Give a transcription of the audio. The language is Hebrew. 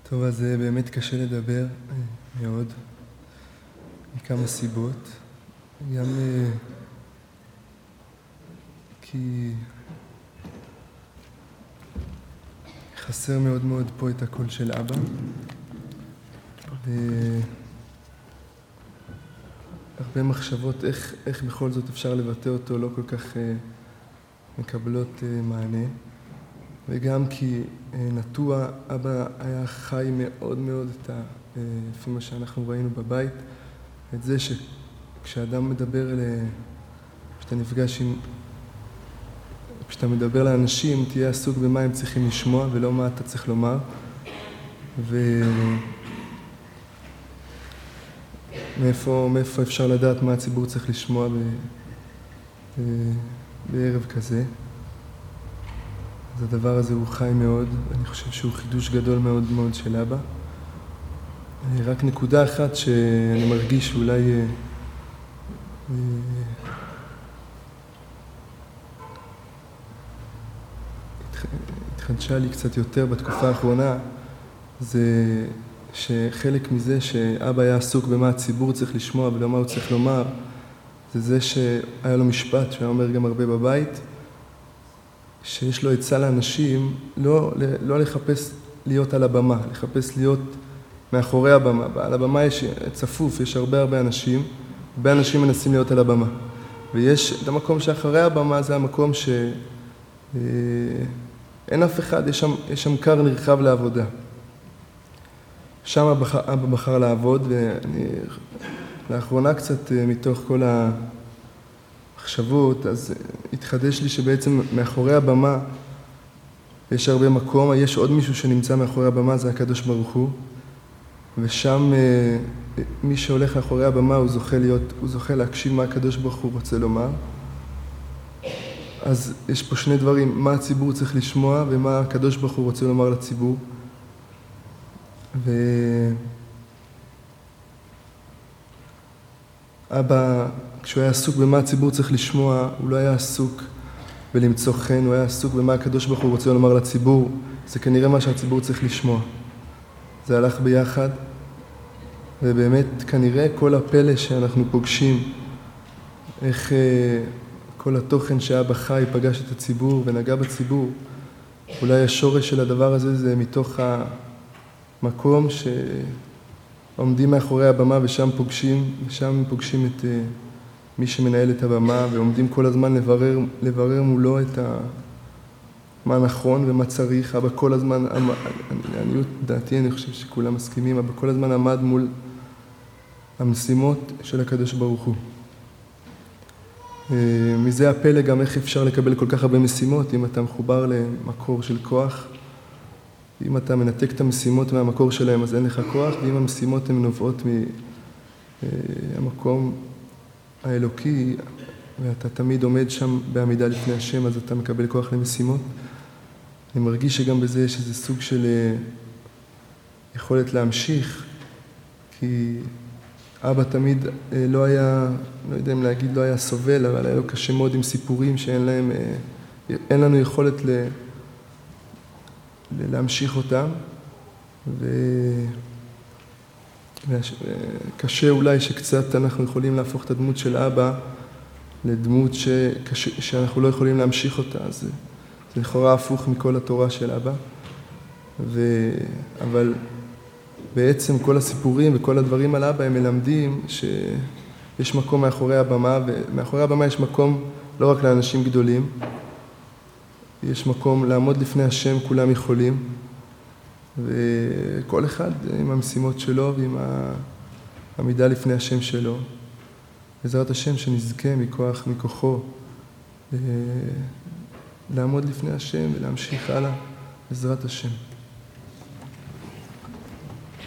טוב, אז באמת קשה לדבר מאוד, מכמה סיבות. גם כי חסר מאוד מאוד פה את הקול של אבא. הרבה מחשבות איך בכל זאת אפשר לבטא אותו לא כל כך מקבלות מענה. וגם כי נטוע, אבא היה חי מאוד מאוד לפי מה שאנחנו ראינו בבית, את זה שכשאדם מדבר, כשאתה מדבר לאנשים, תהיה עסוק במה הם צריכים לשמוע ולא מה אתה צריך לומר. מאיפה אפשר לדעת מה הציבור צריך לשמוע בערב כזה. אז הדבר הזה הוא חי מאוד, אני חושב שהוא חידוש גדול מאוד מאוד של אבא. רק נקודה אחת שאני מרגיש שאולי התחדשה לי קצת יותר בתקופה האחרונה, זה שחלק מזה שאבא היה עסוק במה הציבור צריך לשמוע ולא מה הוא צריך לומר, זה שהיה לו משפט שהיה אומר גם הרבה בבית, שיש לו עצה לאנשים לא לחפש להיות על הבמה, לחפש להיות מאחורי הבמה. על הבמה יש צפוף, יש הרבה אנשים, הרבה אנשים מנסים להיות על הבמה. ויש את המקום שאחרי הבמה, זה המקום שאין אף אחד, יש שם קר נרחב לעבודה. שם אבא בחר לעבוד, ואני לאחרונה קצת מתוך כל המחשבות, אז התחדש לי שבעצם מאחורי הבמה יש הרבה מקום, יש עוד מישהו שנמצא מאחורי הבמה, זה הקדוש ברוך הוא, ושם מי שהולך מאחורי הבמה הוא זוכה להקשיב מה הקדוש ברוך הוא רוצה לומר. אז יש פה שני דברים, מה הציבור צריך לשמוע ומה הקדוש ברוך הוא רוצה לומר לציבור. אבא, כשהוא היה עסוק במה הציבור צריך לשמוע, הוא לא היה עסוק בלמצוא חן, הוא היה עסוק במה הקדוש ברוך הוא רוצה לומר לציבור. זה כנראה מה שהציבור צריך לשמוע. זה הלך ביחד, ובאמת כנראה כל הפלא שאנחנו פוגשים, איך כל התוכן שאבא חי פגש את הציבור ונגע בציבור, אולי השורש של הדבר הזה זה מתוך המקום שעומדים מאחורי הבמה ושם פוגשים את מי שמנהל את הבמה, ועומדים כל הזמן לברר מולו את מה נכון ומה צריך. אבא כל הזמן, לעניות דעתי אני חושב שכולם מסכימים, אבא כל הזמן עמד מול המשימות של הקדוש ברוך הוא. מזה הפלא גם איך אפשר לקבל כל כך הרבה משימות, אם אתה מחובר למקור של כוח. אם אתה מנתק את המשימות מהמקור שלהם אז אין לך כוח, ואם המשימות הן נובעות מהמקום האלוקי, ואתה תמיד עומד שם בעמידה לפני השם, אז אתה מקבל כוח למשימות. אני מרגיש שגם בזה יש איזה סוג של יכולת להמשיך, כי אבא תמיד לא היה, לא יודע אם להגיד לא היה סובל, אבל היה לו קשה מאוד עם סיפורים שאין להם, אין לנו יכולת להמשיך אותם, וקשה אולי שקצת אנחנו יכולים להפוך את הדמות של אבא לדמות שאנחנו לא יכולים להמשיך אותה, אז זה לכאורה הפוך מכל התורה של אבא. אבל בעצם כל הסיפורים וכל הדברים על אבא הם מלמדים שיש מקום מאחורי הבמה, ומאחורי הבמה יש מקום לא רק לאנשים גדולים, יש מקום לעמוד לפני השם, כולם יכולים, וכל אחד עם המשימות שלו ועם העמידה לפני השם שלו. בעזרת השם שנזכה מכוחו לעמוד לפני השם ולהמשיך הלאה בעזרת השם.